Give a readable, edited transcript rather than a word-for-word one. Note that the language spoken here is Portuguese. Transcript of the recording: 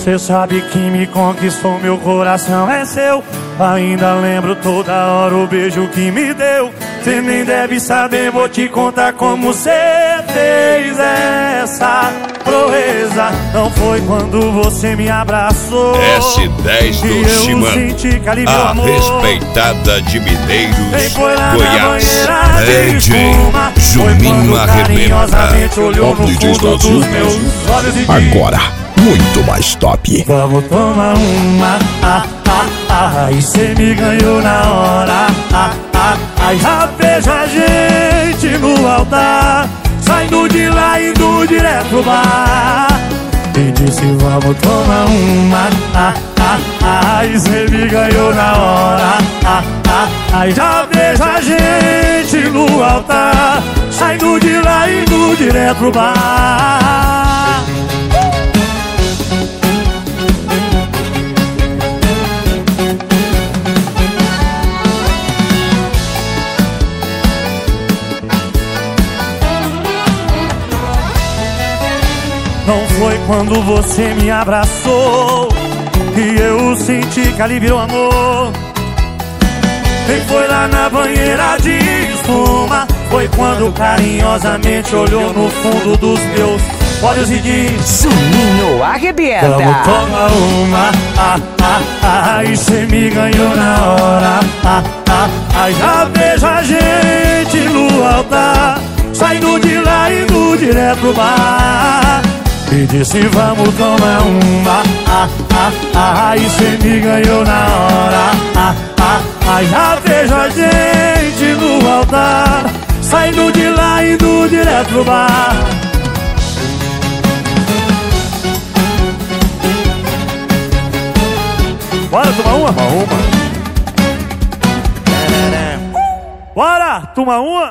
Cê sabe que me conquistou, meu coração é seu. Ainda lembro toda hora o beijo que me deu. Cê nem deve saber, vou te contar como cê fez essa proeza. Não foi quando você me abraçou S10 do Chimã, a respeitada de Mineiros, Goiás. Rede Juninho Arrebenta. Top DJs Brasil. Agora, muito mais top. Vamos tomar uma, e cê me ganhou na hora, já vejo a gente no altar, saindo de lá, indo direto pro bar. E disse vamos tomar uma, e cê me ganhou na hora, já vejo a gente no altar, saindo de lá, indo direto pro bar. Não foi quando você me abraçou que eu senti que ali virou amor. Nem foi lá na banheira de espuma, foi quando carinhosamente olhou no fundo dos meus olhos e disse: Juninho Arrebenta. Vamos tomar uma, e cê me ganhou na hora, já vejo a gente no altar, saindo de lá, indo direto pro bar. E disse vamos tomar uma, e cê me ganhou na hora, já vejo a gente no altar, saindo de lá, indo direto pro bar. Bora tomar uma? Bora tomar uma?